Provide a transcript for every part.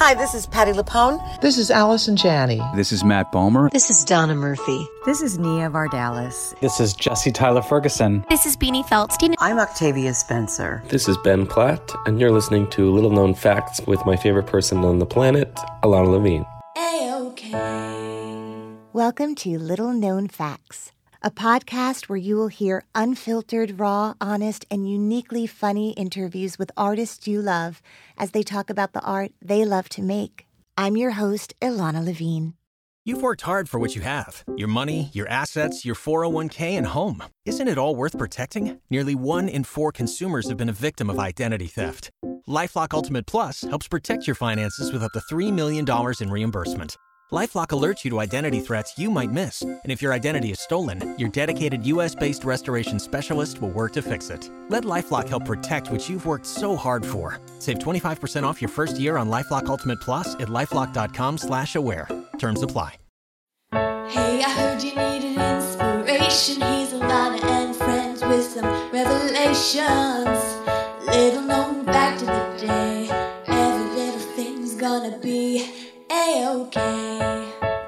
Hi, this is Patty LuPone. This is Allison Janney. This is Matt Bomer. This is Donna Murphy. This is Nia Vardalis. This is Jesse Tyler Ferguson. This is Beanie Feldstein. I'm Octavia Spencer. This is Ben Platt, and you're listening to Little Known Facts with my favorite person on the planet, Alana Levine. A-OK. Welcome to Little Known Facts, a podcast where you will hear unfiltered, raw, honest, and uniquely funny interviews with artists you love as they talk about the art they love to make. I'm your host, Ilana Levine. You've worked hard for what you have. Your money, your assets, your 401k, and home. Isn't it all worth protecting? Nearly 1 in 4 consumers have been a victim of identity theft. LifeLock Ultimate Plus helps protect your finances with up to $3 million in reimbursement. LifeLock alerts you to identity threats you might miss. And if your identity is stolen, your dedicated U.S.-based restoration specialist will work to fix it. Let LifeLock help protect what you've worked so hard for. Save 25% off your first year on LifeLock Ultimate Plus at LifeLock.com/aware. Terms apply. Hey, I heard you needed inspiration. He's Alana and friends with some revelations. Little known fact of the day. Every little thing's gonna be A-OK.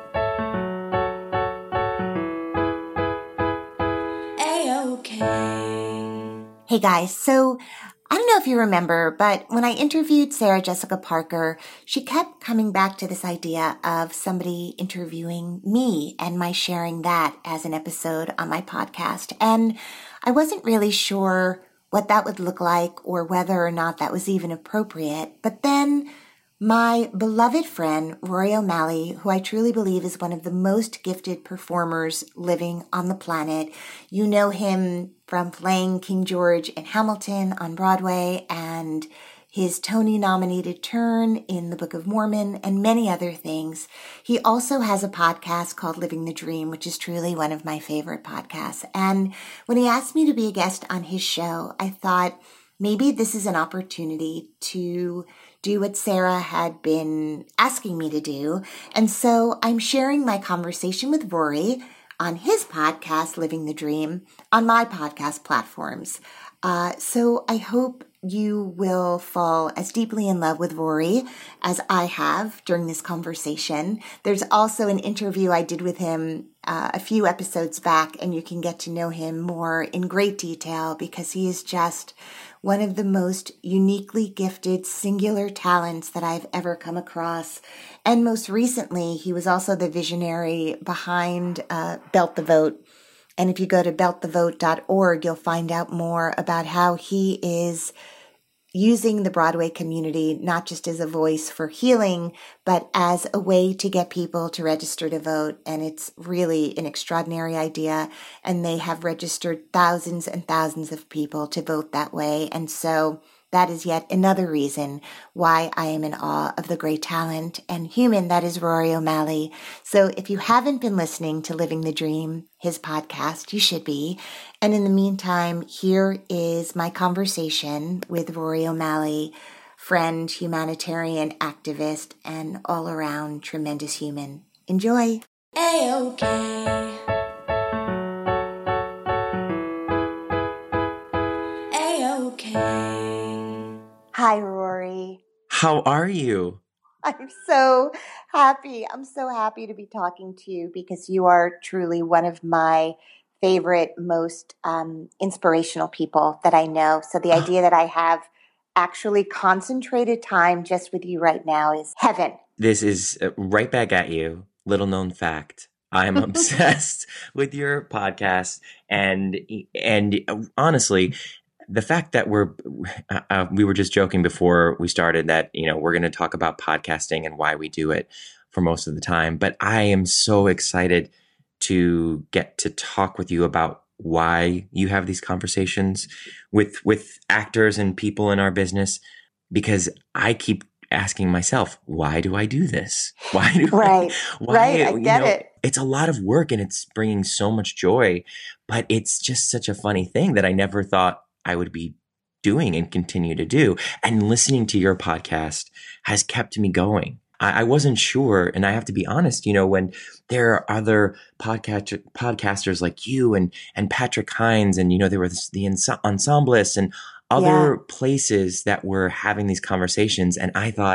A-OK. Hey guys, so I don't know if you remember, but when I interviewed Sarah Jessica Parker, she kept coming back to this idea of somebody interviewing me and my sharing that as an episode on my podcast. And I wasn't really sure what that would look like or whether or not that was even appropriate. But then my beloved friend, Rory O'Malley, who I truly believe is one of the most gifted performers living on the planet. You know him from playing King George in Hamilton on Broadway and his Tony-nominated turn in The Book of Mormon and many other things. He also has a podcast called Living the Dream, which is truly one of my favorite podcasts. And when he asked me to be a guest on his show, I thought maybe this is an opportunity to do what Sarah had been asking me to do. And so I'm sharing my conversation with Rory on his podcast, Living the Dream, on my podcast platforms. So I hope you will fall as deeply in love with Rory as I have during this conversation. There's also an interview I did with him a few episodes back, and you can get to know him more in great detail because he is just one of the most uniquely gifted singular talents that I've ever come across. And most recently, he was also the visionary behind Belt the Vote. And if you go to beltthevote.org, you'll find out more about how he is using the Broadway community, not just as a voice for healing, but as a way to get people to register to vote. And it's really an extraordinary idea. And they have registered thousands and thousands of people to vote that way. And so that is yet another reason why I am in awe of the great talent and human that is Rory O'Malley. So if you haven't been listening to Living the Dream, his podcast, you should be. And in the meantime, here is my conversation with Rory O'Malley, friend, humanitarian activist, and all-around tremendous human. Enjoy. A-OK. A-OK. Hi, Rory. How are you? I'm so happy. I'm so happy to be talking to you because you are truly one of my favorite, most inspirational people that I know. So the idea that I have actually concentrated time just with you right now is heaven. This is right back at you. Little known fact. I'm obsessed with your podcast, and honestly, the fact that we were just joking before we started that, we're going to talk about podcasting and why we do it for most of the time. But I am so excited to get to talk with you about why you have these conversations with actors and people in our business, because I keep asking myself, why do I do this? Why do right. I get it. It's a lot of work and it's bringing so much joy, but it's just such a funny thing that I never thought I would be doing and continue to do. And listening to your podcast has kept me going. I wasn't sure, and I have to be honest, when there are other podcasters like you and Patrick Hines, and there were the Ensemblists and other places that were having these conversations, and I thought,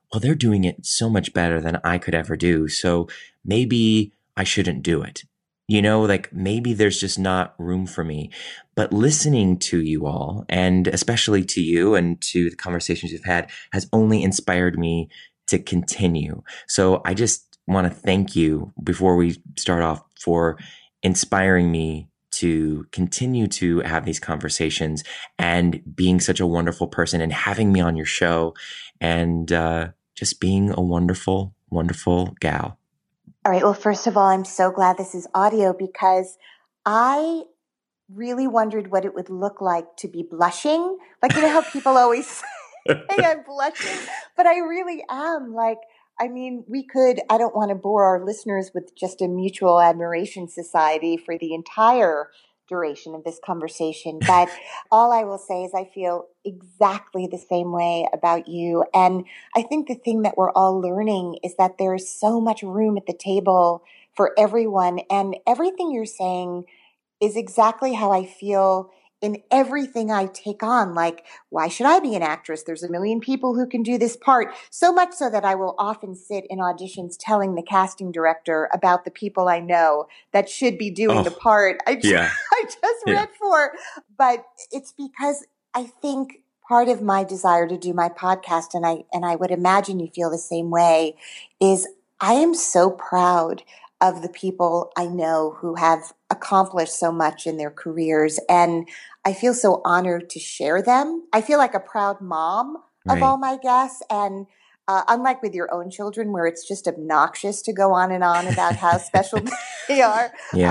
well, they're doing it so much better than I could ever do. So maybe I shouldn't do it. Like maybe there's just not room for me. But listening to you all, and especially to you and to the conversations you've had, has only inspired me to continue. So I just want to thank you before we start off for inspiring me to continue to have these conversations and being such a wonderful person and having me on your show and just being a wonderful, wonderful gal. All right. Well, first of all, I'm so glad this is audio because I really wondered what it would look like to be blushing. Like, how people always say I'm blushing, but I really am. Like, I mean, I don't want to bore our listeners with just a mutual admiration society for the entire duration of this conversation. But all I will say is I feel exactly the same way about you. And I think the thing that we're all learning is that there is so much room at the table for everyone. And everything you're saying is exactly how I feel in everything I take on. Like, why should I be an actress? There's a million people who can do this part. So much so that I will often sit in auditions telling the casting director about the people I know that should be doing the part I just read for. But it's because I think part of my desire to do my podcast, and I would imagine you feel the same way, is I am so proud of the people I know who have accomplished so much in their careers. And I feel so honored to share them. I feel like a proud mom of all my guests. And unlike with your own children, where it's just obnoxious to go on and on about how special they are,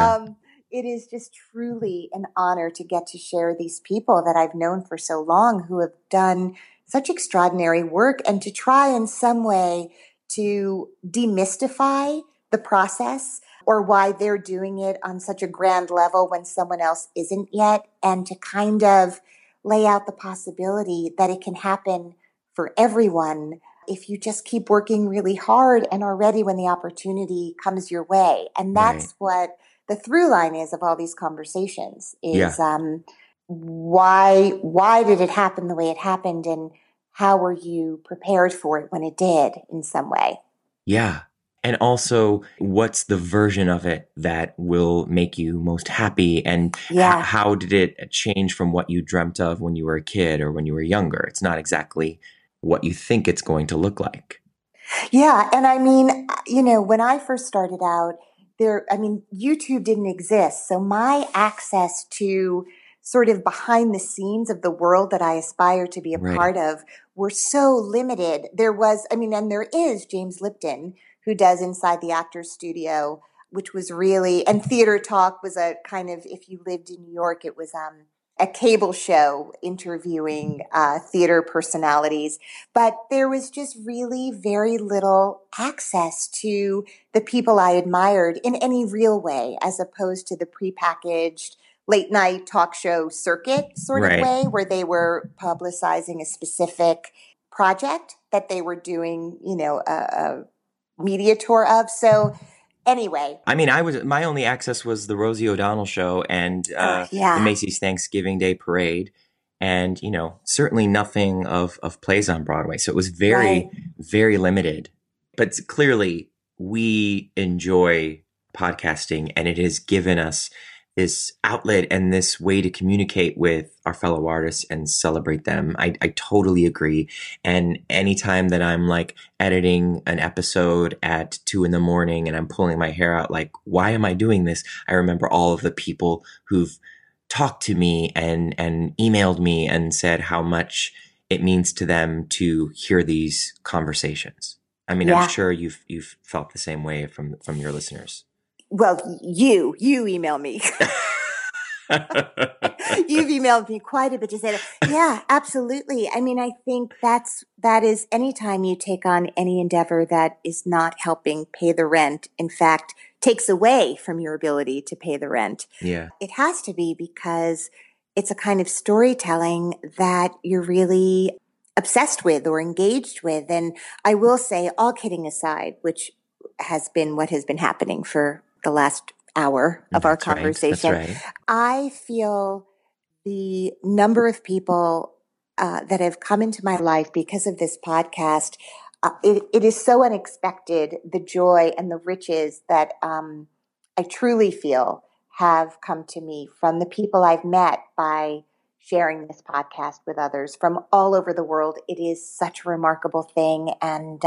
it is just truly an honor to get to share these people that I've known for so long who have done such extraordinary work, and to try in some way to demystify the process or why they're doing it on such a grand level when someone else isn't yet, and to kind of lay out the possibility that it can happen for everyone if you just keep working really hard and are ready when the opportunity comes your way. And that's what the through line is of all these conversations is why did it happen the way it happened, and how were you prepared for it when it did in some way? Yeah. And also, what's the version of it that will make you most happy? And how did it change from what you dreamt of when you were a kid or when you were younger? It's not exactly what you think it's going to look like. Yeah. And I mean, when I first started out, YouTube didn't exist. So my access to sort of behind the scenes of the world that I aspire to be a part of were so limited. There was, and there is James Lipton, who does Inside the Actors Studio, which was really, and Theater Talk was a kind of, if you lived in New York, it was a cable show interviewing theater personalities. But there was just really very little access to the people I admired in any real way, as opposed to the prepackaged late night talk show circuit sort of way, where they were publicizing a specific project that they were doing, a media tour of. So anyway, my only access was the Rosie O'Donnell show and the Macy's Thanksgiving Day Parade, and certainly nothing of plays on Broadway. So it was very, very limited. But clearly, we enjoy podcasting, and it has given us this outlet and this way to communicate with our fellow artists and celebrate them. I totally agree. And anytime that I'm like editing an episode at 2 a.m. and I'm pulling my hair out, like, why am I doing this? I remember all of the people who've talked to me and emailed me and said how much it means to them to hear these conversations. I mean, I'm sure you've felt the same way from your listeners. Well, you email me. You've emailed me quite a bit to say that. Yeah, absolutely. I mean, I think that is anytime you take on any endeavor that is not helping pay the rent, in fact, takes away from your ability to pay the rent. Yeah. It has to be because it's a kind of storytelling that you're really obsessed with or engaged with. And I will say, all kidding aside, which has been what has been happening for the last hour of our conversation. That's right. I feel the number of people that have come into my life because of this podcast, it is so unexpected, the joy and the riches that I truly feel have come to me from the people I've met by sharing this podcast with others from all over the world. It is such a remarkable thing. And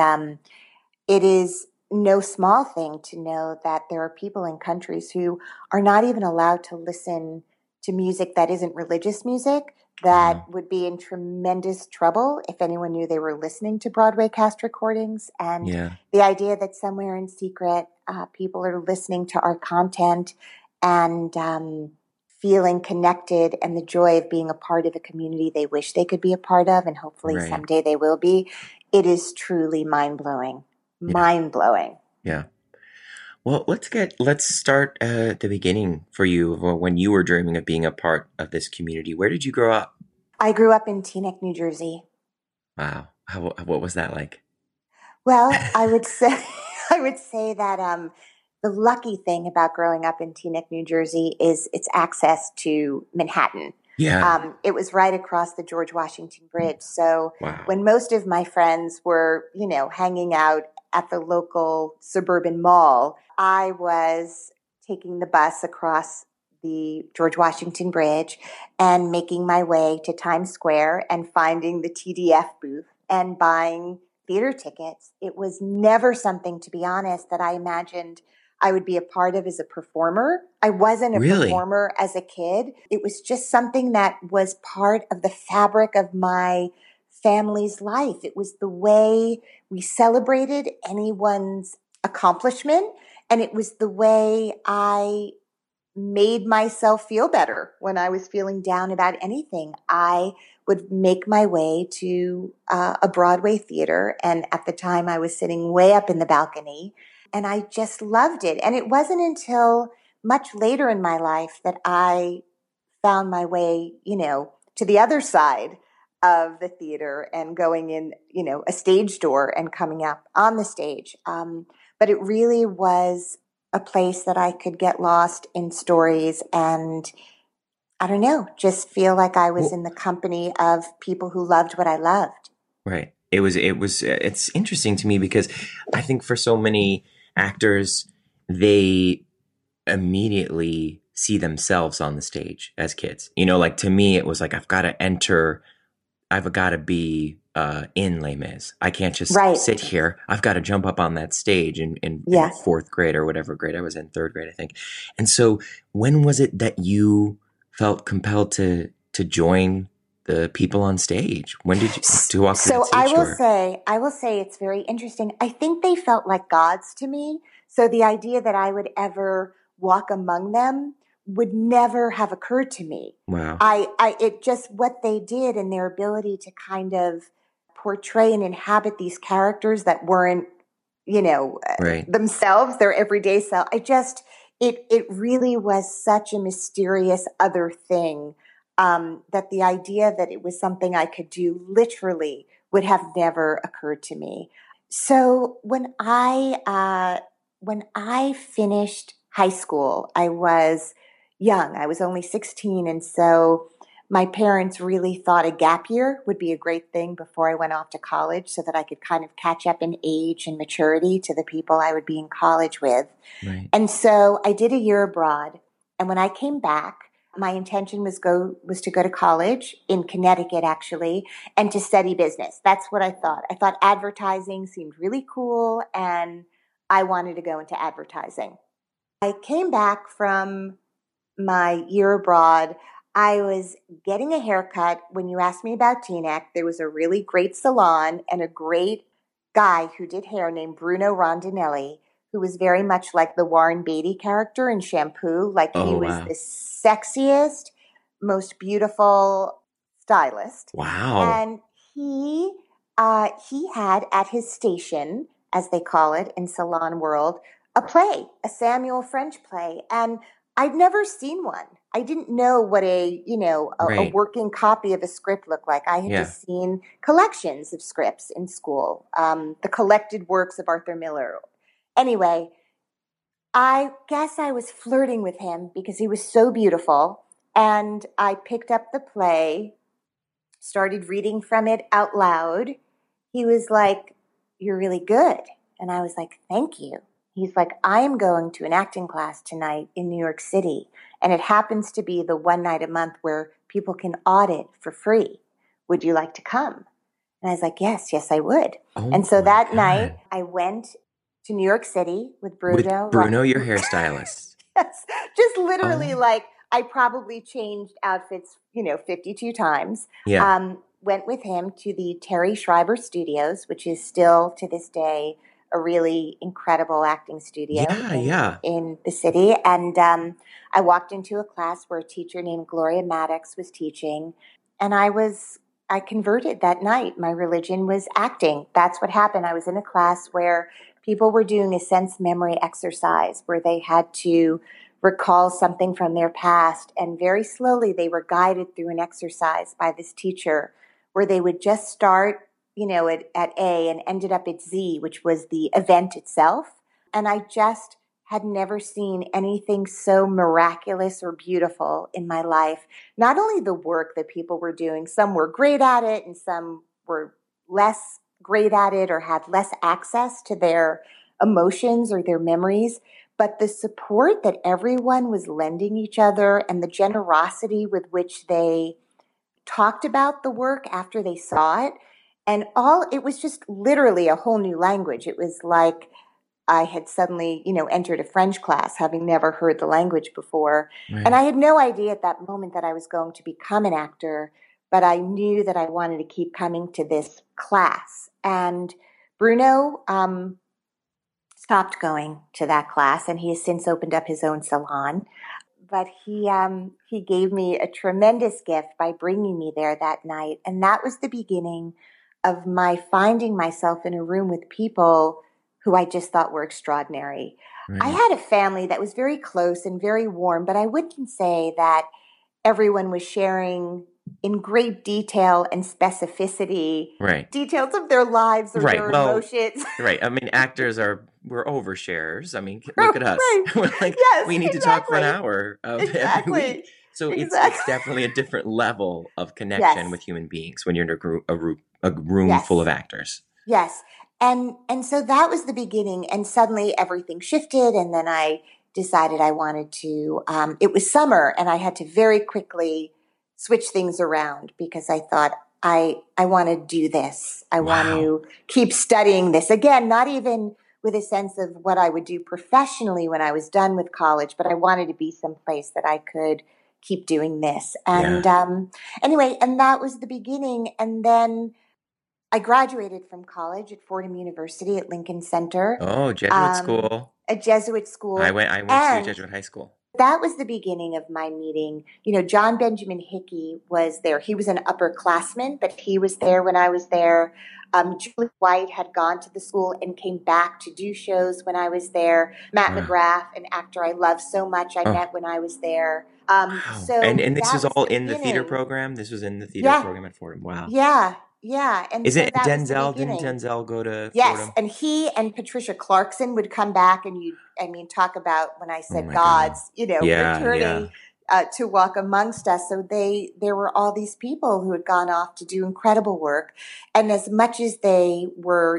it is no small thing to know that there are people in countries who are not even allowed to listen to music that isn't religious music, that would be in tremendous trouble if anyone knew they were listening to Broadway cast recordings. And the idea that somewhere in secret, people are listening to our content and feeling connected and the joy of being a part of a community they wish they could be a part of, and hopefully someday they will be. It is truly mind-blowing. Mind-blowing. Yeah. Well, let's start at the beginning for you, when you were dreaming of being a part of this community. Where did you grow up? I grew up in Teaneck, New Jersey. Wow. What was that like? Well, I would say that the lucky thing about growing up in Teaneck, New Jersey is its access to Manhattan. Yeah. It was right across the George Washington Bridge. So when most of my friends were, hanging out at the local suburban mall, I was taking the bus across the George Washington Bridge and making my way to Times Square and finding the TDF booth and buying theater tickets. It was never something, to be honest, that I imagined I would be a part of as a performer. I wasn't a performer as a kid. It was just something that was part of the fabric of my family's life. It was the way we celebrated anyone's accomplishment, and it was the way I made myself feel better when I was feeling down about anything. I would make my way to a Broadway theater, and at the time I was sitting way up in the balcony, and I just loved it. And it wasn't until much later in my life that I found my way, to the other side of the theater and going in, a stage door and coming up on the stage. But it really was a place that I could get lost in stories and, I don't know, just feel like I was in the company of people who loved what I loved. Right. It's interesting to me because I think for so many actors, they immediately see themselves on the stage as kids. Like to me, it was like, I've got to be in Les Mis. I can't just sit here. I've got to jump up on that stage in fourth grade or whatever grade I was in, third grade, I think. And so when was it that you felt compelled to join the people on stage? When did you to walk through that stage door? I will say it's very interesting. I think they felt like gods to me. So the idea that I would ever walk among them would never have occurred to me. Wow. It just what they did and their ability to kind of portray and inhabit these characters that weren't, themselves, their everyday self. It really was such a mysterious other thing, that the idea that it was something I could do literally would have never occurred to me. So when I finished high school, I was young. I was only 16. And so my parents really thought a gap year would be a great thing before I went off to college so that I could kind of catch up in age and maturity to the people I would be in college with. Right. And so I did a year abroad. And when I came back, my intention was to go to college in Connecticut, actually, and to study business. That's what I thought. I thought advertising seemed really cool, and I wanted to go into advertising. I came back from my year abroad. I was getting a haircut. When you asked me about Teaneck, there was a really great salon and a great guy who did hair named Bruno Rondinelli, who was very much like the Warren Beatty character in Shampoo. Like he was the sexiest, most beautiful stylist. Wow. And he had at his station, as they call it in salon world, a play, a Samuel French play. And I'd never seen one. I didn't know what a working copy of a script looked like. I had just seen collections of scripts in school, the collected works of Arthur Miller. Anyway, I guess I was flirting with him because he was so beautiful. And I picked up the play, started reading from it out loud. He was like you're really good. And I was like, thank you. He's like, I am going to an acting class tonight in New York City. And it happens to be the one night a month where people can audit for free. Would you like to come? And I was like, yes, I would. Oh and so my that God. night I went to New York City with Bruno. With Bruno, your hairstylist. Yes, just literally Oh. like I probably changed outfits, 52 times. Yeah. Went with him to the Terry Schreiber Studios, which is still to this day a really incredible acting studio Yeah. in the city. And I walked into a class where a teacher named Gloria Maddox was teaching, and I converted that night. My religion was acting. That's what happened. I was in a class where people were doing a sense memory exercise where they had to recall something from their past. And very slowly they were guided through an exercise by this teacher where they would just start, at A and ended up at Z, which was the event itself. And I just had never seen anything so miraculous or beautiful in my life. Not only the work that people were doing, some were great at it and some were less great at it or had less access to their emotions or their memories, but the support that everyone was lending each other and the generosity with which they talked about the work after they saw it. And it was just literally a whole new language. It was like I had suddenly, entered a French class, having never heard the language before. Right. And I had no idea at that moment that I was going to become an actor, but I knew that I wanted to keep coming to this class. And Bruno stopped going to that class, and he has since opened up his own salon. But he gave me a tremendous gift by bringing me there that night. And that was the beginning of my finding myself in a room with people who I just thought were extraordinary. Right. I had a family that was very close and very warm, but I wouldn't say that everyone was sharing in great detail and specificity Right. details of their lives or Right. their Well, emotions. Right. I mean, we're oversharers. I mean, look at us. Right. We're like, Yes, we need to talk for an exactly. hour every Exactly. week. So it's Exactly. definitely a different level of connection Yes. with human beings when you're in a room Yes. full of actors. Yes. And so that was the beginning. And suddenly everything shifted. And then I decided I wanted to, it was summer and I had to very quickly switch things around because I thought I want to do this. I want to keep studying this. Again, not even with a sense of what I would do professionally when I was done with college, but I wanted to be someplace that I could keep doing this. And anyway, and that was the beginning. And then I graduated from college at Fordham University at Lincoln Center. Oh, Jesuit school. A Jesuit school. I went to a Jesuit high school. That was the beginning of my meeting. John Benjamin Hickey was there. He was an upperclassman, but he was there when I was there. Julie White had gone to the school and came back to do shows when I was there. Matt McGrath, an actor I love so much, I met when I was there. So and this that was all the in the theater beginning. program? This was in the theater program at Fordham. Wow. Yeah. And Is so it that was the Denzel? Didn't beginning. Denzel go to Yes, Fordham? and he and Patricia Clarkson would come back, and talk about when I said my gods, Yeah, returning to walk amongst us. So there were all these people who had gone off to do incredible work, and as much as they were,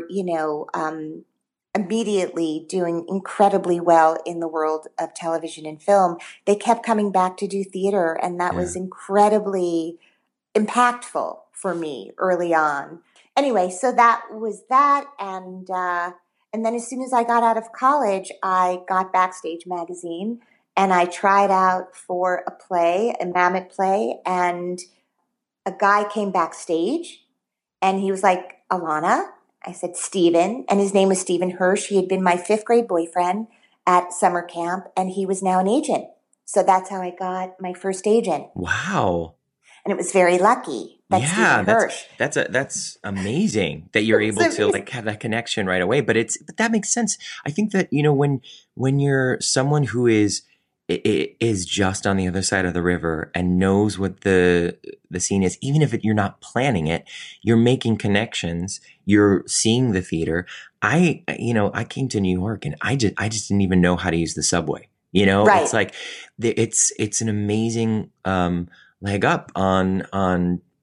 immediately doing incredibly well in the world of television and film, they kept coming back to do theater, and that was incredibly impactful for me early on. Anyway, so that was that, and then as soon as I got out of college, I got Backstage Magazine, and I tried out for a play, a Mamet play, and a guy came backstage, and he was like, Alana? I said, Stephen, and his name was Stephen Hirsch. He had been my 5th grade boyfriend at summer camp, and he was now an agent. So that's how I got my first agent. Wow. And it was very lucky that Stephen Hirsch. That's amazing that you're able to have that connection right away. But that makes sense. I think that, when you're someone who is just on the other side of the river and knows what the scene is, even if you're not planning it, you're making connections, you're seeing the theater. I came to New York and I just didn't even know how to use the subway. Right. It's like, it's an amazing, leg up on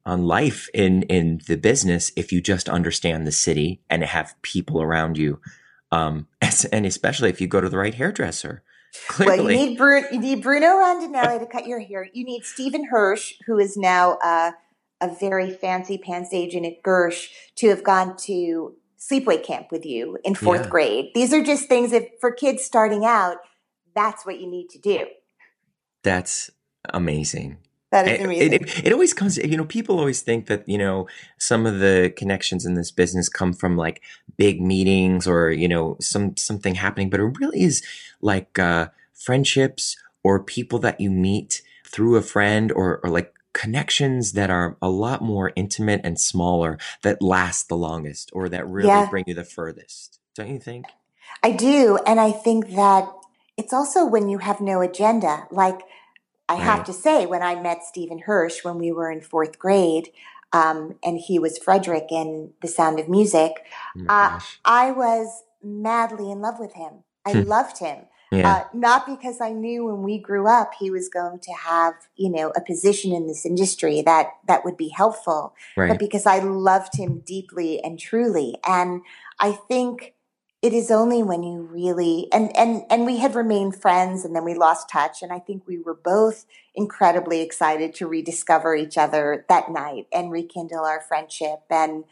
life in the business if you just understand the city and have people around you. And especially if you go to the right hairdresser. Clearly. Well, you need Bruno Rondinelli to cut your hair. You need Stephen Hirsch, who is now a very fancy pants agent at Gersh, to have gone to sleepaway camp with you in fourth grade. These are just things that for kids starting out, that's what you need to do. That's amazing. That is amazing. It always comes, people always think that, some of the connections in this business come from like big meetings or, something happening, but it really is like friendships or people that you meet through a friend or like connections that are a lot more intimate and smaller that last the longest or that really bring you the furthest. Don't you think? I do. And I think that it's also when you have no agenda, like, I have to say, when I met Stephen Hirsch when we were in fourth grade, and he was Frederick in The Sound of Music, I was madly in love with him. I loved him. Not because I knew when we grew up he was going to have, a position in this industry that would be helpful, but because I loved him deeply and truly. And I think it is only when you really, and we had remained friends and then we lost touch. And I think we were both incredibly excited to rediscover each other that night and rekindle our friendship. And,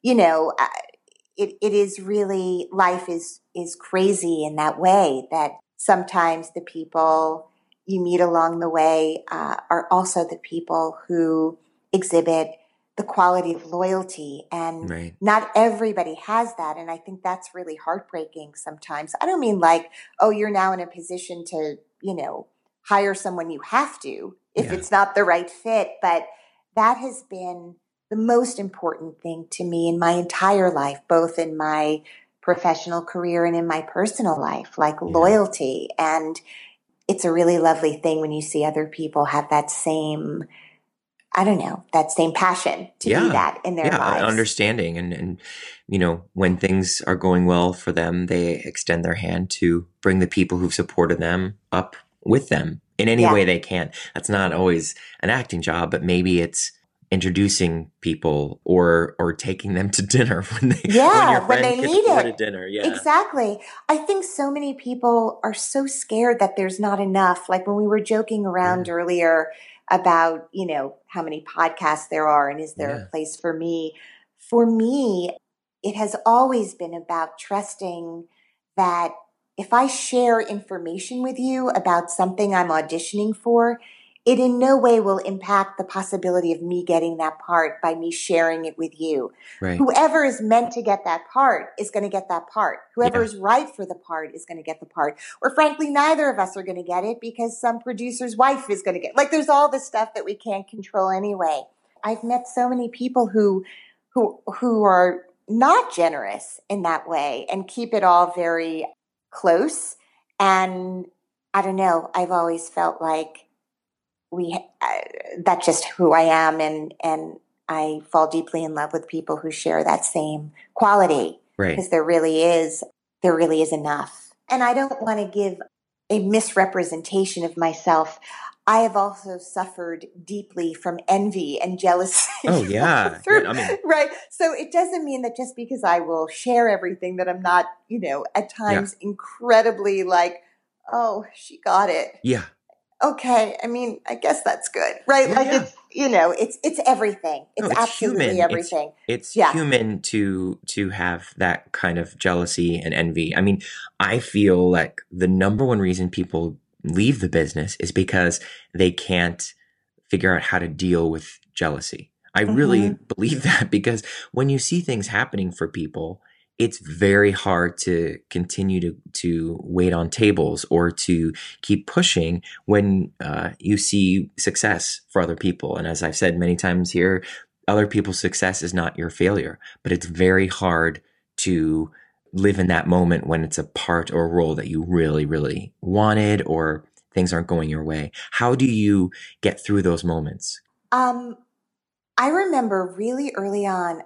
it is really, life is crazy in that way that sometimes the people you meet along the way are also the people who exhibit the quality of loyalty, and not everybody has that. And I think that's really heartbreaking sometimes. I don't mean like, oh, you're now in a position to, hire someone you have to if it's not the right fit. But that has been the most important thing to me in my entire life, both in my professional career and in my personal life, like loyalty. And it's a really lovely thing when you see other people have that same, that same passion to do that in their lives. Understanding. And, when things are going well for them, they extend their hand to bring the people who've supported them up with them in any way they can. That's not always an acting job, but maybe it's introducing people or taking them to dinner when your friend they can need afford it. a dinner. Exactly. I think so many people are so scared that there's not enough. Like when we were joking around earlier about, how many podcasts there are and is there a place for me? For me, it has always been about trusting that if I share information with you about something I'm auditioning for, it in no way will impact the possibility of me getting that part by me sharing it with you. Whoever is meant to get that part is going to get that part. Whoever is right for the part is going to get the part. Or frankly, neither of us are going to get it because some producer's wife is going to get, like, there's all this stuff that we can't control anyway. I've met so many people who are not generous in that way and keep it all very close. And I don't know, I've always felt like that's just who I am, and I fall deeply in love with people who share that same quality, because there really is enough. And I don't want to give a misrepresentation of myself. I have also suffered deeply from envy and jealousy. Oh yeah. Right. So it doesn't mean that just because I will share everything that I'm not, at times incredibly like, oh, she got it. Yeah. Okay, I mean, I guess that's good, right? It's everything. It's absolutely human. Everything. It's human to have that kind of jealousy and envy. I mean, I feel like the number one reason people leave the business is because they can't figure out how to deal with jealousy. I really believe that, because when you see things happening for people, it's very hard to continue to wait on tables or to keep pushing when you see success for other people. And as I've said many times here, other people's success is not your failure, but it's very hard to live in that moment when it's a part or a role that you really, really wanted or things aren't going your way. How do you get through those moments? I remember really early on,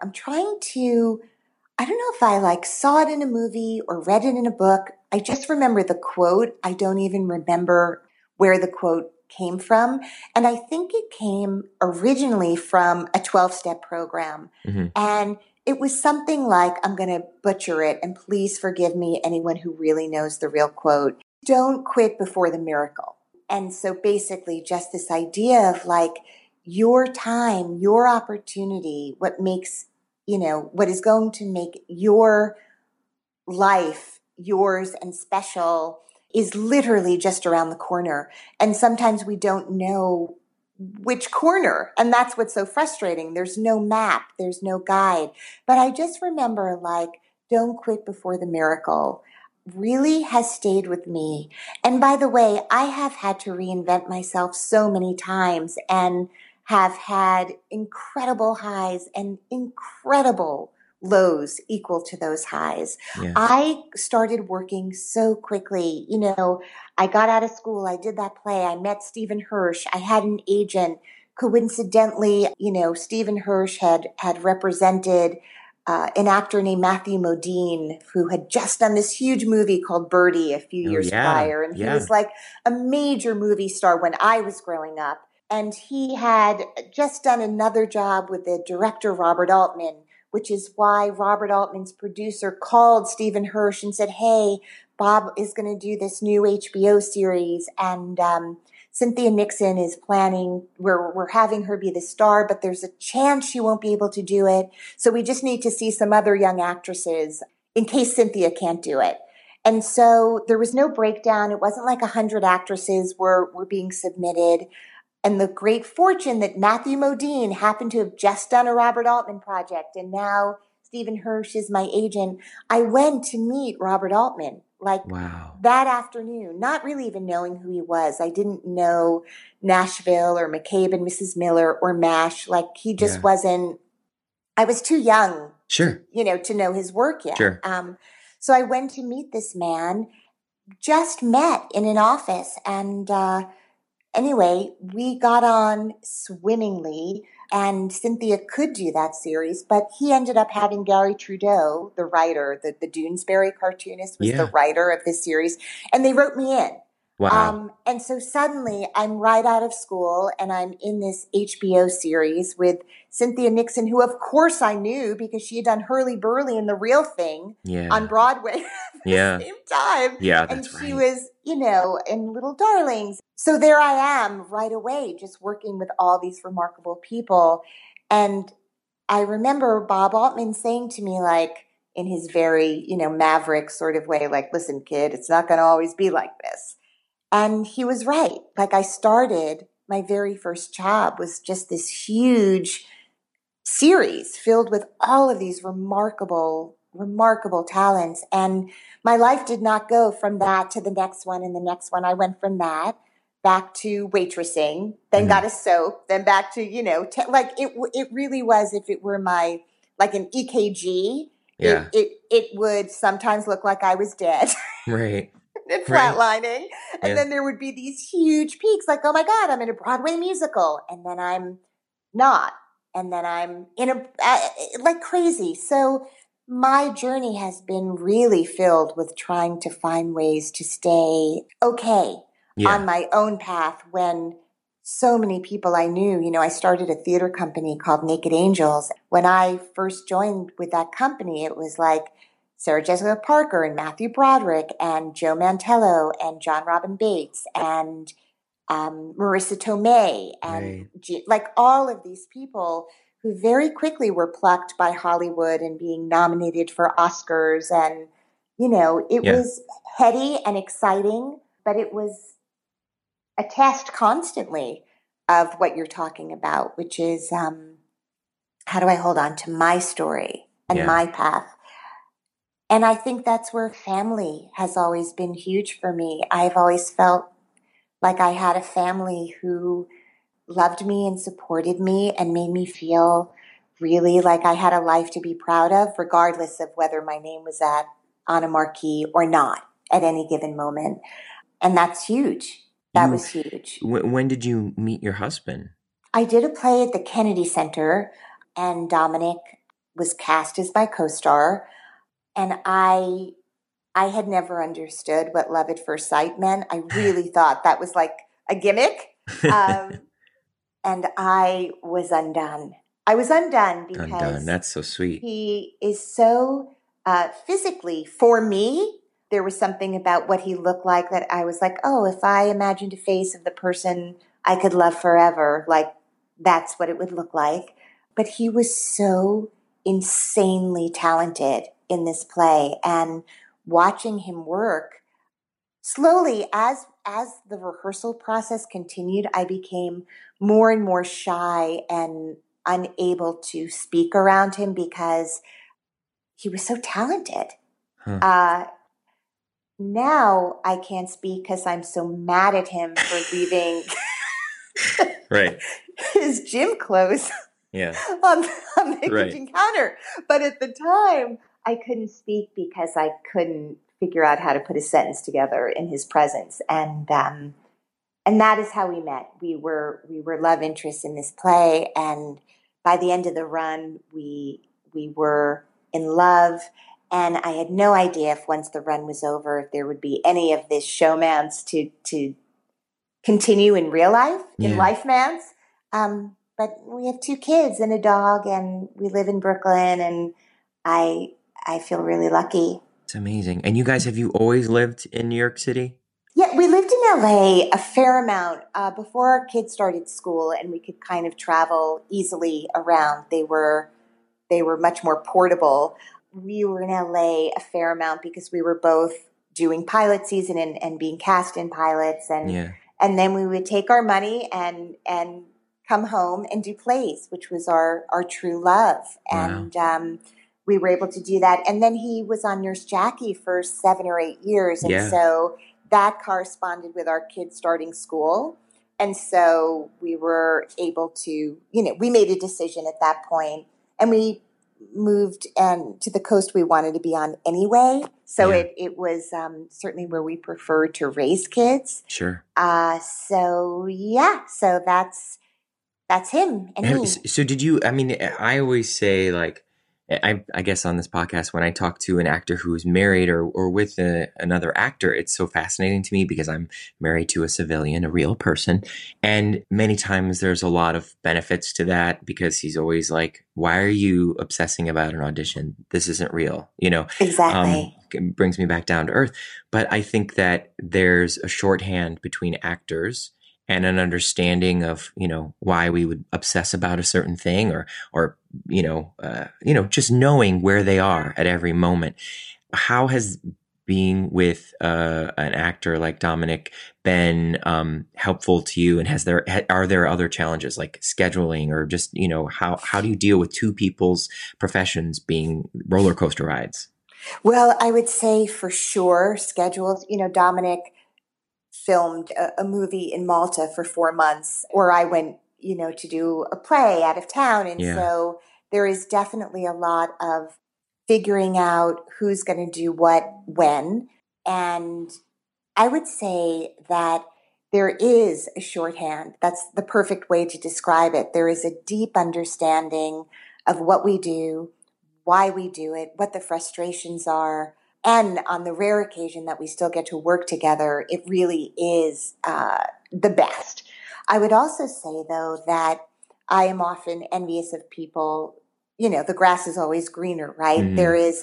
I don't know if I saw it in a movie or read it in a book. I just remember the quote. I don't even remember where the quote came from. And I think it came originally from a 12-step program. Mm-hmm. And it was something like, I'm going to butcher it, and please forgive me, anyone who really knows the real quote, don't quit before the miracle. And so basically just this idea of like your time, your opportunity, what makes, what is going to make your life yours and special is literally just around the corner. And sometimes we don't know which corner. And that's what's so frustrating. There's no map. There's no guide. But I just remember like, don't quit before the miracle really has stayed with me. And by the way, I have had to reinvent myself so many times and have had incredible highs and incredible lows equal to those highs. Yeah. I started working so quickly. I got out of school. I did that play. I met Stephen Hirsch. I had an agent. Coincidentally, Stephen Hirsch had represented an actor named Matthew Modine, who had just done this huge movie called Birdie a few years prior. And he was like a major movie star when I was growing up. And he had just done another job with the director, Robert Altman, which is why Robert Altman's producer called Stephen Hirsch and said, hey, Bob is going to do this new HBO series. And Cynthia Nixon is planning, we're having her be the star, but there's a chance she won't be able to do it. So we just need to see some other young actresses in case Cynthia can't do it. And so there was no breakdown. It wasn't like 100 actresses were being submitted. And the great fortune that Matthew Modine happened to have just done a Robert Altman project, and now Stephen Hirsch is my agent. I went to meet Robert Altman that afternoon, not really even knowing who he was. I didn't know Nashville or McCabe and Mrs. Miller or MASH. Like he just wasn't, I was too young, sure, to know his work yet. Sure. So I went to meet this man, just met in an office, and anyway, we got on swimmingly, and Cynthia could do that series, but he ended up having Gary Trudeau, the writer, the Doonesbury cartoonist, was the writer of this series, and they wrote me in. Wow. And so suddenly I'm right out of school and I'm in this HBO series with Cynthia Nixon, who of course I knew because she had done Hurly Burly and The Real Thing on Broadway at the same time. Yeah, that's and she was, in Little Darlings. So there I am right away, just working with all these remarkable people. And I remember Bob Altman saying to me, like, in his very, maverick sort of way, like, listen, kid, it's not going to always be like this. And he was right. Like I started, my very first job was just this huge series filled with all of these remarkable talents. And my life did not go from that to the next one and the next one. I went from that back to waitressing, then got a soap, then back to, it really was, if it were my, like an EKG, it would sometimes look like I was dead. Right. And flatlining. And then there would be these huge peaks like, oh my God, I'm in a Broadway musical. And then I'm not. And then I'm in like crazy. So my journey has been really filled with trying to find ways to stay okay on my own path when so many people I knew, I started a theater company called Naked Angels. When I first joined with that company, it was like Sarah Jessica Parker and Matthew Broderick and Joe Mantello and John Robin Bates and Marissa Tomei and like all of these people who very quickly were plucked by Hollywood and being nominated for Oscars. And, it was heady and exciting, but it was a test constantly of what you're talking about, which is how do I hold on to my story and my path? And I think that's where family has always been huge for me. I've always felt like I had a family who loved me and supported me and made me feel really like I had a life to be proud of, regardless of whether my name was on a marquee or not at any given moment. And that's huge. That was huge. When did you meet your husband? I did a play at the Kennedy Center, and Dominic was cast as my co-star. And I had never understood what love at first sight meant. I really thought that was like a gimmick. Um, and I was undone. I was undone Undone. because That's so sweet. he is so physically, for me, there was something about what he looked like that I was like, oh, if I imagined a face of the person I could love forever, like that's what it would look like. But he was so insanely talented in this play, and watching him work slowly as the rehearsal process continued, I became more and more shy and unable to speak around him because he was so talented. Huh. Now I can't speak because I'm so mad at him for leaving Right. his gym clothes Yeah. on the Right. kitchen counter. But at the time, I couldn't speak because I couldn't figure out how to put a sentence together in his presence. And that is how we met. We were love interests in this play, and by the end of the run, we were in love. And I had no idea if once the run was over, if there would be any of this showmance to continue in real life, in Yeah. life mance. But we have 2 kids and a dog, and we live in Brooklyn, and I feel really lucky. It's amazing. And you guys, have you always lived in New York City? Yeah, we lived in LA a fair amount before our kids started school, and we could kind of travel easily around. They were much more portable. We were in LA a fair amount because we were both doing pilot season and being cast in pilots, and Yeah. and then we would take our money and come home and do plays, which was our true love. Wow. And we were able to do that. And then he was on Nurse Jackie for 7 or 8 years, and Yeah. so that corresponded with our kids starting school. And so we were able to, we made a decision at that point, and we moved to the coast we wanted to be on anyway. So Yeah. it was certainly where we preferred to raise kids. Sure. So that's him and me. So did you, I mean, I always say, like, I guess on this podcast, when I talk to an actor who's married or with another actor, it's so fascinating to me because I'm married to a civilian, a real person. And many times there's a lot of benefits to that because he's always like, why are you obsessing about an audition? This isn't real, Exactly. It brings me back down to earth. But I think that there's a shorthand between actors and an understanding of, why we would obsess about a certain thing or just knowing where they are at every moment. How has being with an actor like Dominic been helpful to you? And are there other challenges like scheduling or just, how do you deal with 2 people's professions being roller coaster rides? Well, I would say for sure schedules. Dominic filmed a movie in Malta for 4 months, or I went, to do a play out of town. And Yeah. so there is definitely a lot of figuring out who's going to do what when. And I would say that there is a shorthand. That's the perfect way to describe it. There is a deep understanding of what we do, why we do it, what the frustrations are. And on the rare occasion that we still get to work together, it really is the best. I would also say, though, that I am often envious of people. The grass is always greener, right? Mhm. There is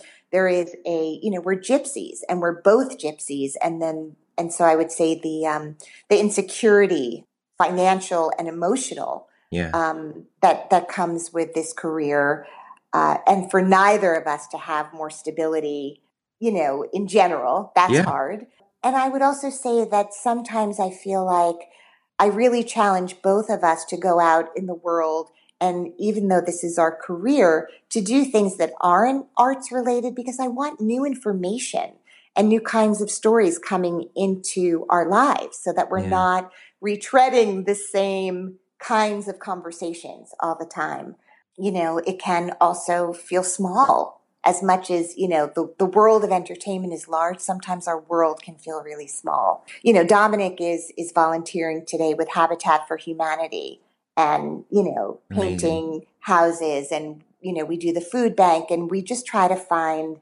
we're gypsies, and we're both gypsies, and so I would say the insecurity, financial and emotional, Yeah. that comes with this career, and for neither of us to have more stability, in general, that's Yeah. hard. And I would also say that sometimes I feel like I really challenge both of us to go out in the world, and even though this is our career, to do things that aren't arts related, because I want new information and new kinds of stories coming into our lives so that we're Yeah. not retreading the same kinds of conversations all the time. It can also feel small. As much as, the world of entertainment is large, sometimes our world can feel really small. Dominic is volunteering today with Habitat for Humanity and, painting houses, and, we do the food bank, and we just try to find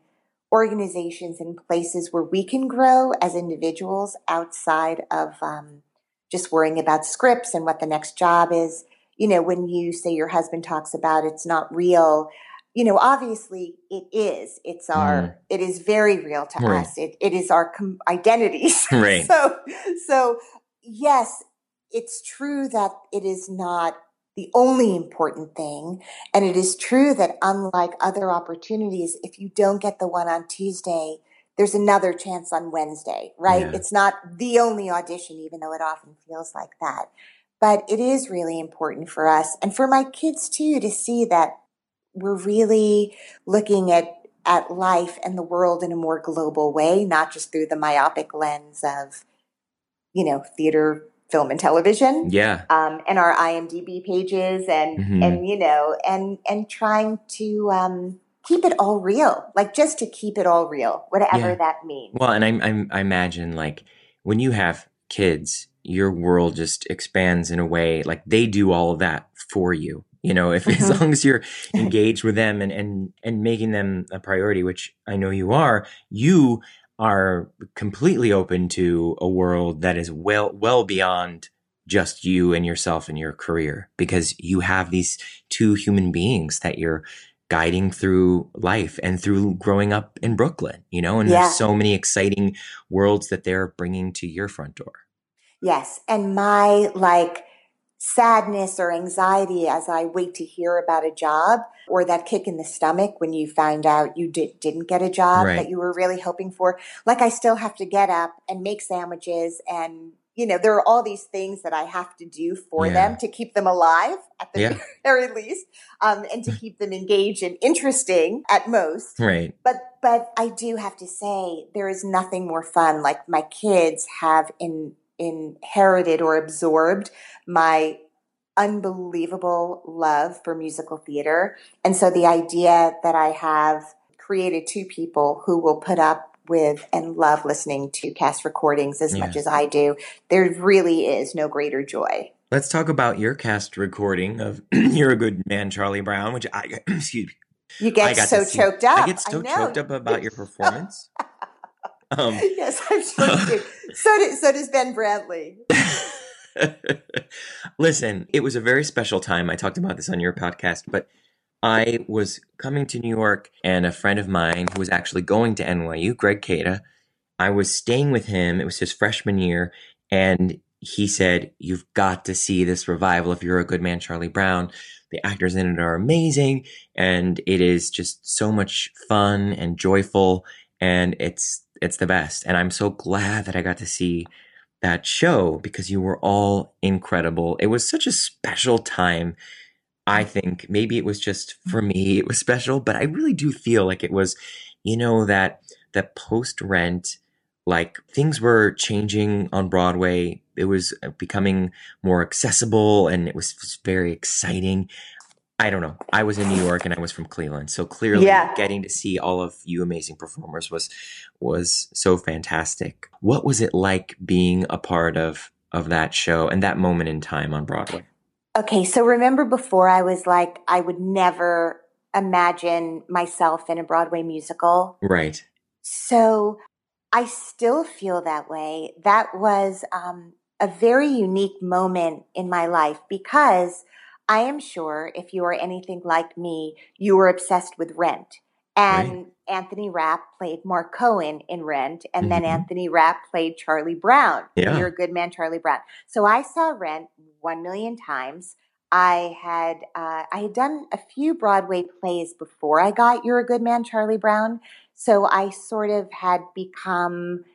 organizations and places where we can grow as individuals outside of just worrying about scripts and what the next job is. You know, when you say your husband talks about it's not real, you know, obviously it is. It's it is very real to Right. us. It is our identities. Right. So yes, it's true that it is not the only important thing. And it is true that unlike other opportunities, if you don't get the one on Tuesday, there's another chance on Wednesday, right? Yeah. It's not the only audition, even though it often feels like that. But it is really important for us and for my kids too, to see that we're really looking at life and the world in a more global way, not just through the myopic lens of, you know, theater, film, and television. Yeah. And our IMDb pages and you know, and trying to keep it all real, like just to keep it all real, whatever that means. Well, and I imagine like when you have kids, your world just expands in a way like they do all of that for you. You know, if as long as you're engaged with them and making them a priority, which I know you are completely open to a world that is well beyond just you and yourself and your career, because you have these two human beings that you're guiding through life and through growing up in Brooklyn, you know, and there's so many exciting worlds that they're bringing to your front door. Yes. And my like sadness or anxiety as I wait to hear about a job, or that kick in the stomach when you find out you didn't get a job that you were really hoping for. Like I still have to get up and make sandwiches, and you know, there are all these things that I have to do for them to keep them alive at the very least, and to keep them engaged and interesting at most. Right. But I do have to say there is nothing more fun. Like my kids have inherited or absorbed my unbelievable love for musical theater. And so the idea that I have created two people who will put up with and love listening to cast recordings as much as I do, there really is no greater joy. Let's talk about your cast recording of You're a Good Man, Charlie Brown, which excuse me. You get so choked up. I get so choked up about your performance. Yes, I'm sure you do. So does Ben Brantley. Listen, it was a very special time. I talked about this on your podcast, but I was coming to New York, and a friend of mine who was actually going to NYU, Greg Cada, I was staying with him. It was his freshman year, and he said, "You've got to see this revival of You're a Good Man, Charlie Brown. The actors in it are amazing, and it is just so much fun and joyful, and it's the best." And I'm so glad that I got to see that show because you were all incredible. It was such a special time. I think maybe it was just for me, it was special, but I really do feel like it was, you know, that post Rent, like things were changing on Broadway. It was becoming more accessible, and it was very exciting. I don't know. I was in New York and I was from Cleveland. So clearly getting to see all of you amazing performers was so fantastic. What was it like being a part of that show and that moment in time on Broadway? Okay, so remember before I was like, I would never imagine myself in a Broadway musical. Right. So I still feel that way. That was a very unique moment in my life because I am sure if you are anything like me, you were obsessed with Rent. And Anthony Rapp played Mark Cohen in Rent, and then Anthony Rapp played Charlie Brown. Yeah. You're a Good Man, Charlie Brown. So I saw Rent 1,000,000 times. I had done a few Broadway plays before I got You're a Good Man, Charlie Brown. So I sort of had become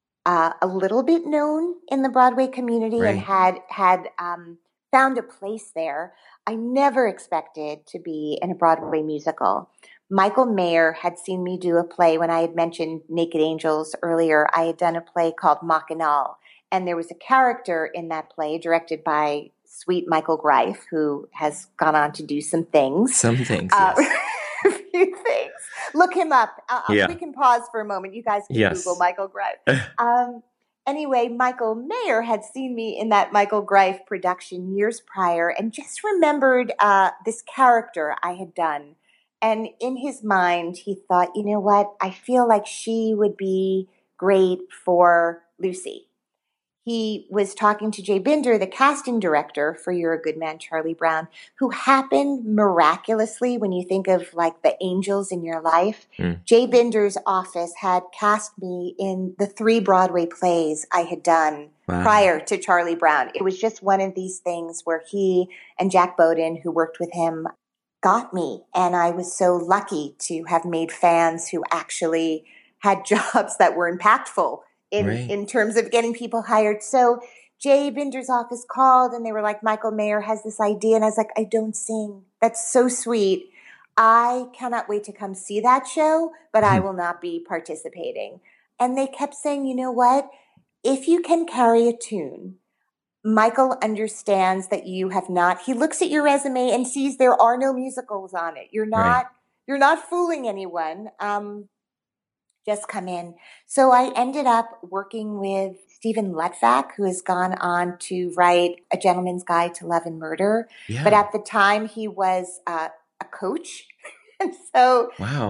a little bit known in the Broadway community and had found a place there. I never expected to be in a Broadway musical. Michael Mayer had seen me do a play when I had mentioned Naked Angels earlier. I had done a play called Mackinac, and there was a character in that play directed by sweet Michael Greif, who has gone on to do some things. Some things, yes. A few things. Look him up. We can pause for a moment. You guys can Google Michael Greif. Anyway, Michael Mayer had seen me in that Michael Greif production years prior and just remembered this character I had done. And in his mind, he thought, you know what? I feel like she would be great for Lucy. he was talking to Jay Binder, the casting director for You're a Good Man, Charlie Brown, who happened miraculously when you think of like the angels in your life. Jay Binder's office had cast me in the 3 Broadway plays I had done prior to Charlie Brown. It was just one of these things where he and Jack Bowden, who worked with him, got me. And I was so lucky to have made fans who actually had jobs that were impactful in terms of getting people hired. So Jay Binder's office called and they were like, Michael Mayer has this idea. And I was like, I don't sing. That's so sweet. I cannot wait to come see that show, but I will not be participating. And they kept saying, you know what? If you can carry a tune, Michael understands that you have not, he looks at your resume and sees there are no musicals on it. You're not fooling anyone. Just come in. So I ended up working with Stephen Letvak, who has gone on to write A Gentleman's Guide to Love and Murder. Yeah. But at the time he was a coach. And so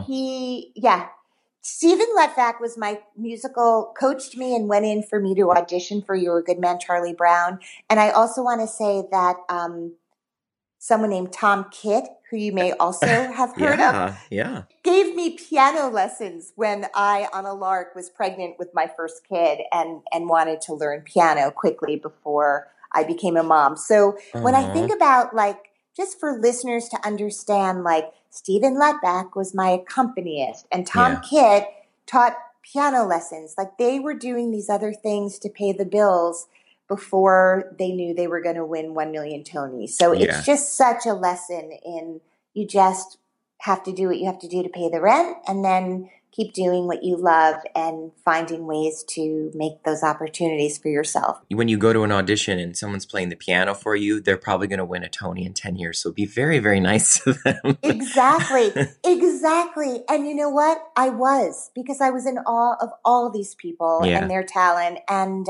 Stephen Letvak was my musical, coached me and went in for me to audition for You're a Good Man, Charlie Brown. And I also want to say that someone named Tom Kitt, who you may also have heard of, gave me piano lessons when I, on a lark, was pregnant with my first kid and wanted to learn piano quickly before I became a mom. So when I think about, like, just for listeners to understand, like, Stephen Letvak was my accompanist and Tom Kitt taught piano lessons. Like, they were doing these other things to pay the bills before they knew they were going to win 1 million Tonys. So it's just such a lesson in, you just have to do what you have to do to pay the rent and then keep doing what you love and finding ways to make those opportunities for yourself. When you go to an audition and someone's playing the piano for you, they're probably going to win a Tony in 10 years. So be very, very nice to them. Exactly. And you know what? I was, because I was in awe of all these people and their talent. And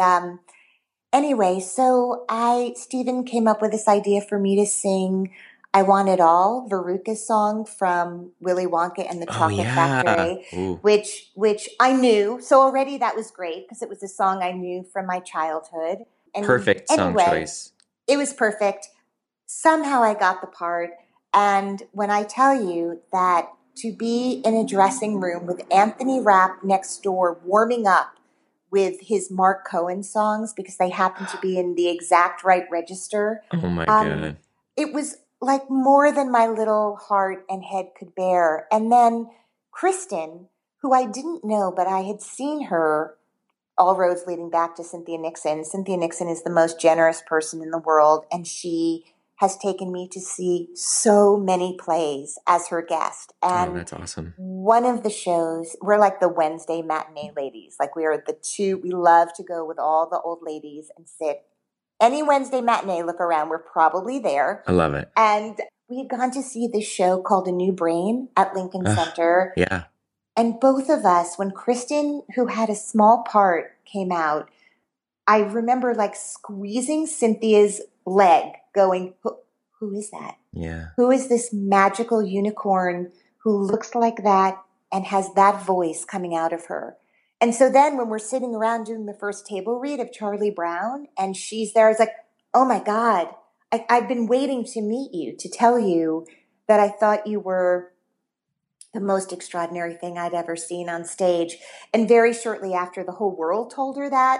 anyway, so Stephen came up with this idea for me to sing I Want It All, Veruca's song from Willy Wonka and the Chocolate Factory, which I knew. So already that was great because it was a song I knew from my childhood. And perfect song choice. It was perfect. Somehow I got the part. And when I tell you that to be in a dressing room with Anthony Rapp next door warming up with his Mark Cohen songs because they happened to be in the exact right register. Oh my God. It was like more than my little heart and head could bear. And then Kristen, who I didn't know, but I had seen her, all roads leading back to Cynthia Nixon. Cynthia Nixon is the most generous person in the world, and she has taken me to see so many plays as her guest. And that's awesome. One of the shows, we're like the Wednesday matinee ladies. Like we love to go with all the old ladies and sit. Any Wednesday matinee, look around, we're probably there. I love it. And we had gone to see this show called A New Brain at Lincoln Center. Yeah. And both of us, when Kristen, who had a small part, came out, I remember like squeezing Cynthia's leg going, who is that? Yeah. Who is this magical unicorn who looks like that and has that voice coming out of her? And so then when we're sitting around doing the first table read of Charlie Brown and she's there, it's like, oh my God, I've been waiting to meet you, to tell you that I thought you were the most extraordinary thing I'd ever seen on stage. And very shortly after, the whole world told her that.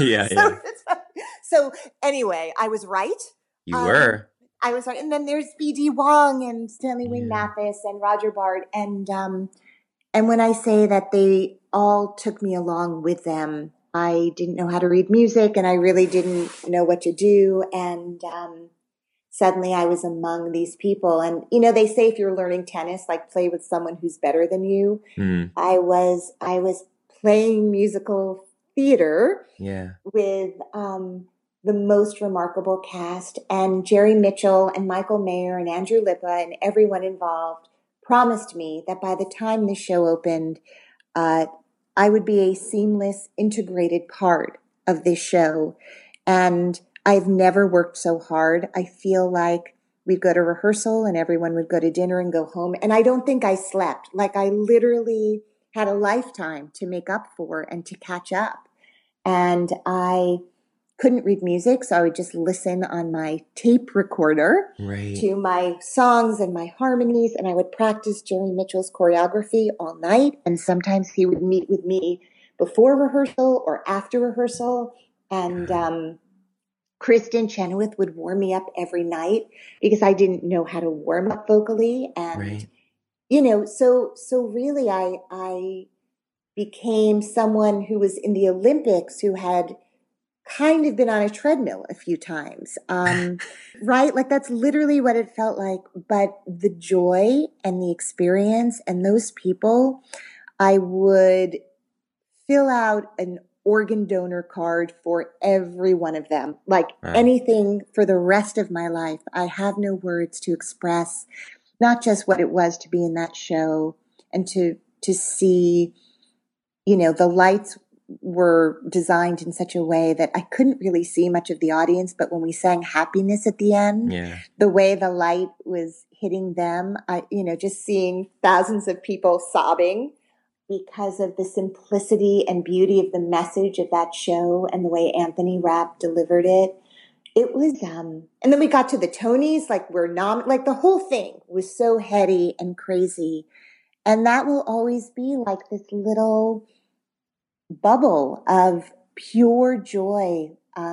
So anyway, I was right. You were. I was right. And then there's B.D. Wong and Stanley Wayne Mathis and Roger Bart. And when I say that they all took me along with them, I didn't know how to read music and I really didn't know what to do. And suddenly I was among these people. And, you know, they say if you're learning tennis, like play with someone who's better than you. I was playing musical theater with the most remarkable cast. And Jerry Mitchell and Michael Mayer and Andrew Lippa and everyone involved promised me that by the time the show opened, I would be a seamless, integrated part of this show. And I've never worked so hard. I feel like we'd go to rehearsal and everyone would go to dinner and go home. And I don't think I slept. Like I literally had a lifetime to make up for and to catch up. And I couldn't read music, so I would just listen on my tape recorder Right. to my songs and my harmonies, and I would practice Jerry Mitchell's choreography all night. And sometimes he would meet with me before rehearsal or after rehearsal, and Kristen Chenoweth would warm me up every night because I didn't know how to warm up vocally. And, Right. so really I became someone who was in the Olympics who had kind of been on a treadmill a few times. Right? Like that's literally what it felt like. But the joy and the experience and those people, I would fill out an organ donor card for every one of them, like Wow. anything for the rest of my life. I have no words to express not just what it was to be in that show and to see, the lights were designed in such a way that I couldn't really see much of the audience. But when we sang Happiness at the end, Yeah. the way the light was hitting them, just seeing thousands of people sobbing because of the simplicity and beauty of the message of that show and the way Anthony Rapp delivered it. It was, and then we got to the Tonys, like like the whole thing was so heady and crazy. And that will always be like this little bubble of pure joy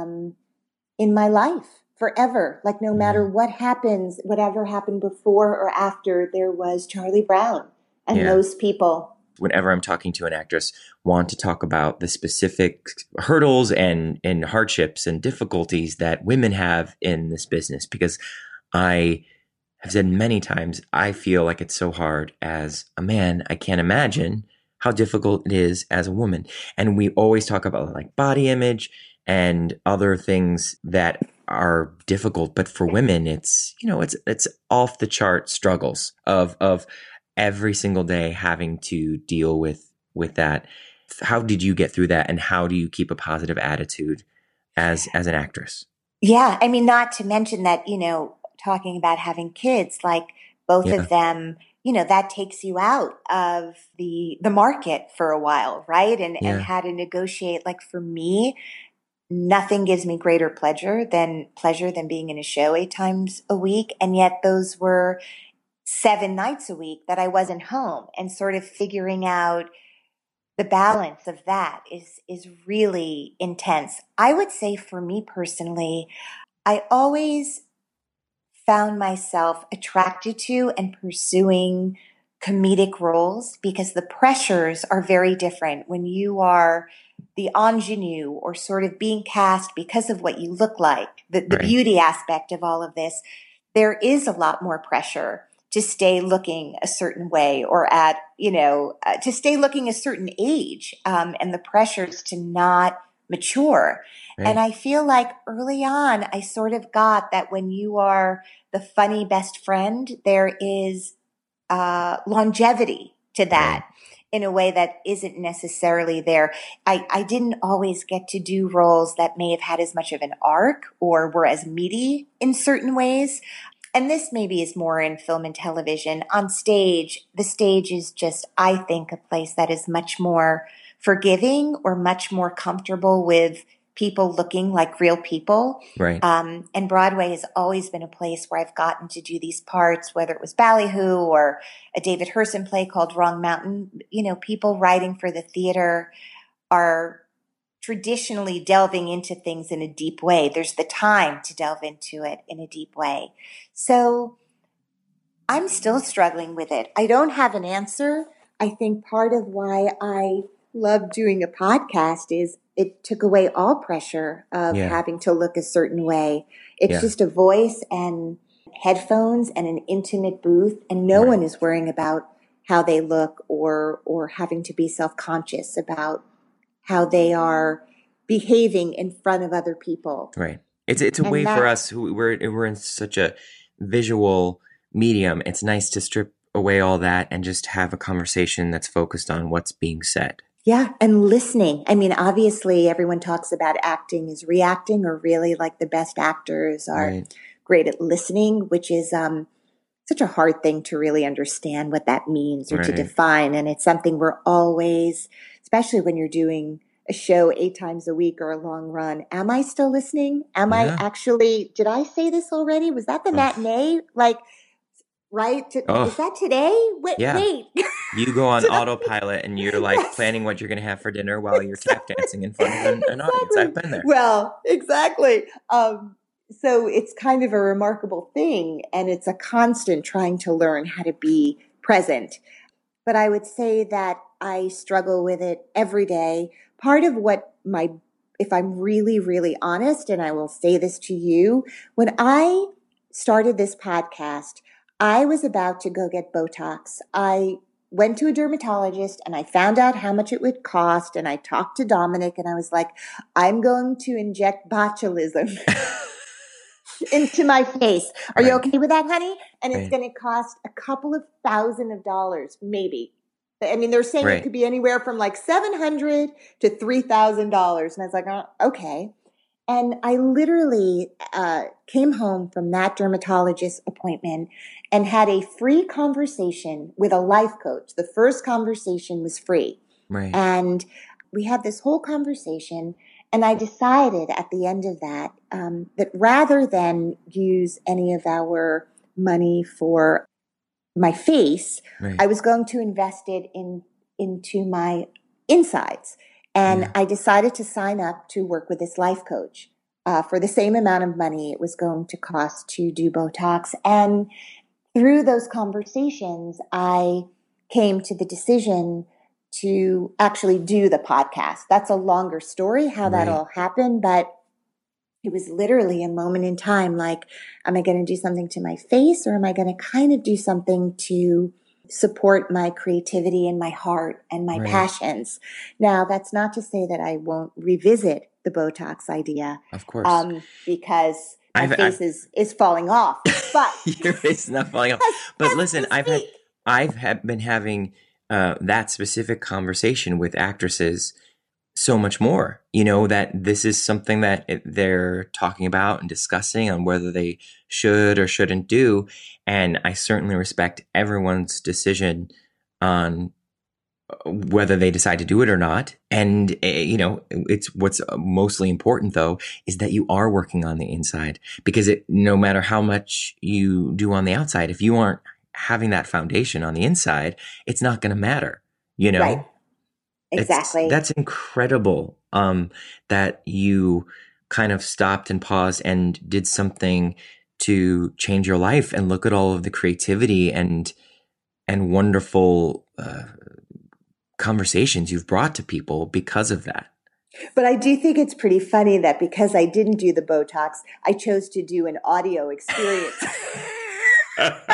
in my life forever. Like no matter what happens, whatever happened before or after, there was Charlie Brown and Yeah. those people. Whenever I'm talking to an actress, want to talk about the specific hurdles and hardships and difficulties that women have in this business, because I have said many times, I feel like it's so hard as a man. I can't imagine how difficult it is as a woman. And we always talk about like body image and other things that are difficult. But for women, it's off the chart struggles of every single day having to deal with that. How did you get through that? And how do you keep a positive attitude as an actress? Yeah. I mean, not to mention that, talking about having kids, like both Yeah. of them, that takes you out of the market for a while, right? And how to negotiate. Like for me, nothing gives me greater pleasure than being in a show 8 times a week. And yet those were 7 nights a week that I wasn't home, and sort of figuring out the balance of that is really intense. I would say for me personally, I always found myself attracted to and pursuing comedic roles because the pressures are very different when you are the ingenue or sort of being cast because of what you look like, the Right. beauty aspect of all of this. There is a lot more pressure to stay looking a certain way or to stay looking a certain age, and the pressures to not mature. Right. And I feel like early on, I sort of got that when you are the funny best friend, there is longevity to that in a way that isn't necessarily there. I didn't always get to do roles that may have had as much of an arc or were as meaty in certain ways. And this maybe is more in film and television. On stage, the stage is just, I think, a place that is much more forgiving or much more comfortable with people looking like real people. Right. And Broadway has always been a place where I've gotten to do these parts, whether it was Ballyhoo or a David Herson play called Wrong Mountain. People writing for the theater are traditionally delving into things in a deep way. There's the time to delve into it in a deep way. So I'm still struggling with it. I don't have an answer. I think part of why I love doing a podcast is it took away all pressure of having to look a certain way. It's just a voice and headphones and an intimate booth, and no one is worrying about how they look or having to be self-conscious about how they are behaving in front of other people. Right. It's a way for us who we're in such a visual medium. It's nice to strip away all that and just have a conversation that's focused on what's being said. Yeah, and listening. I mean, obviously everyone talks about acting as reacting, or really like the best actors are great at listening, which is such a hard thing to really understand what that means or to define. And it's something we're always, especially when you're doing a show 8 times a week or a long run. Am I still listening? Am I Yeah. actually, did I say this already? Was that the matinee? Like, right? Is that today? Wait. Yeah. You go on Did I- autopilot and you're like Yes. planning what you're going to have for dinner while you're tap dancing in front of an audience. I've been there. Well, exactly. So it's kind of a remarkable thing, and it's a constant trying to learn how to be present. But I would say that I struggle with it every day. Part of what if I'm really, really honest, and I will say this to you, when I started this podcast, I was about to go get Botox. I went to a dermatologist and I found out how much it would cost, and I talked to Dominic and I was like, I'm going to inject botulism into my face. Are you okay with that, honey? And it's going to cost a couple of $1,000, maybe. I mean, they're saying it could be anywhere from like $700 to $3,000. And I was like, oh, okay. And I literally came home from that dermatologist appointment and had a free conversation with a life coach. The first conversation was free. Right. And we had this whole conversation, and I decided at the end of that, that rather than use any of our money for my face, I was going to invest it into my insides. And I decided to sign up to work with this life coach for the same amount of money it was going to cost to do Botox. And through those conversations, I came to the decision to actually do the podcast. That's a longer story, how that all happened, but it was literally a moment in time. Like, am I going to do something to my face, or am I going to kind of do something to support my creativity and my heart and my passions? Now, that's not to say that I won't revisit the Botox idea. Of course. Because my face is falling off. But your face is not falling off. But listen, I've been having that specific conversation with actresses so much more, that this is something that they're talking about and discussing on whether they should or shouldn't do. And I certainly respect everyone's decision on whether they decide to do it or not. And, it's what's mostly important, though, is that you are working on the inside, because no matter how much you do on the outside, if you aren't having that foundation on the inside, it's not going to matter, Right. Exactly. That's incredible that you kind of stopped and paused and did something to change your life, and look at all of the creativity and wonderful conversations you've brought to people because of that. But I do think it's pretty funny that because I didn't do the Botox, I chose to do an audio experience. Like,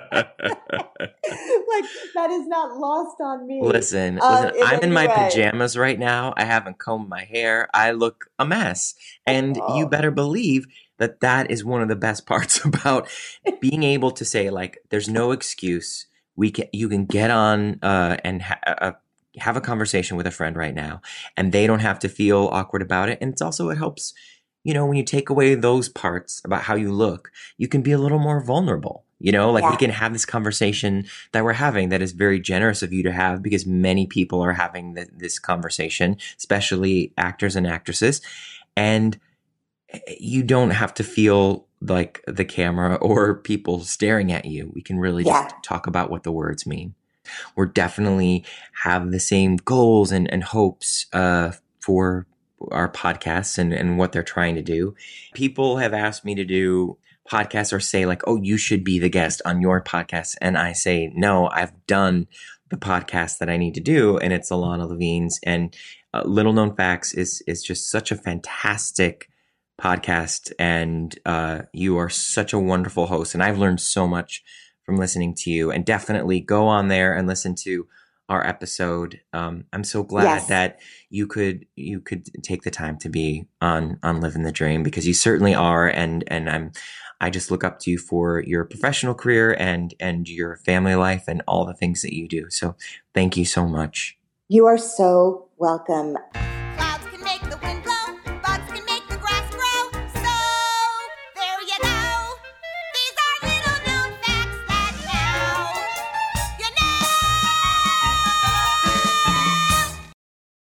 that is not lost on me. Listen, I'm in my pajamas right now. I haven't combed my hair. I look a mess. And you better believe that is one of the best parts about being able to say, like, there's no excuse. You can get on and have a conversation with a friend right now, and they don't have to feel awkward about it. And it helps, when you take away those parts about how you look, you can be a little more vulnerable. We can have this conversation that we're having that is very generous of you to have, because many people are having this conversation, especially actors and actresses. And you don't have to feel like the camera or people staring at you. We can really just talk about what the words mean. We're definitely have the same goals and hopes for our podcasts and what they're trying to do. People have asked me to do podcasts or say, like, oh, you should be the guest on your podcast. And I say, no, I've done the podcast that I need to do, and it's Ilana Levine's. And Little Known Facts is just such a fantastic podcast, and you are such a wonderful host. And I've learned so much from listening to you, and definitely go on there and listen to our episode. I'm so glad that you could take the time to be on Living the Dream, because you certainly are. And I just look up to you for your professional career and your family life and all the things that you do. So thank you so much. You are so welcome. Clouds can make the wind blow, bugs can make the grass grow. So there you go. These are little known facts that now you know.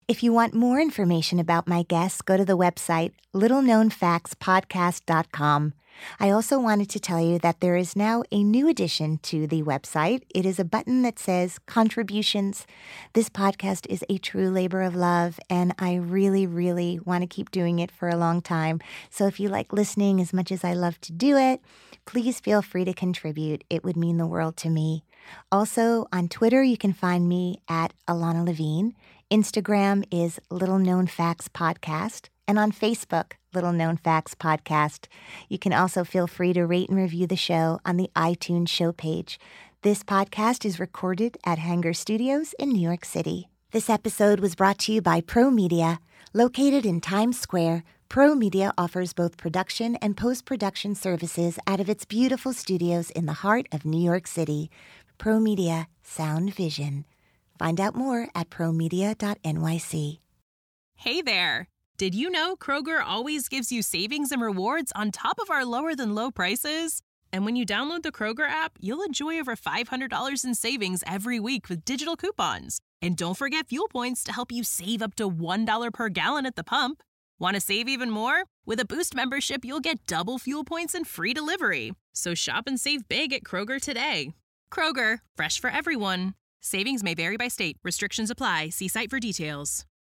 If you want more information about my guests, go to the website littleknownfactspodcast.com. I also wanted to tell you that there is now a new addition to the website. It is a button that says contributions. This podcast is a true labor of love, and I really, really want to keep doing it for a long time. So if you like listening as much as I love to do it, please feel free to contribute. It would mean the world to me. Also, on Twitter, you can find me at Alana Levine. Instagram is Little Known Facts Podcast. And on Facebook, Little Known Facts Podcast. You can also feel free to rate and review the show on the iTunes show page. This podcast is recorded at Hanger Studios in New York City. This episode was brought to you by Pro Media. Located in Times Square, Pro Media offers both production and post-production services out of its beautiful studios in the heart of New York City. Pro Media, sound vision. Find out more at promedia.nyc. Hey there! Did you know Kroger always gives you savings and rewards on top of our lower-than-low prices? And when you download the Kroger app, you'll enjoy over $500 in savings every week with digital coupons. And don't forget fuel points to help you save up to $1 per gallon at the pump. Want to save even more? With a Boost membership, you'll get double fuel points and free delivery. So shop and save big at Kroger today. Kroger, fresh for everyone. Savings may vary by state. Restrictions apply. See site for details.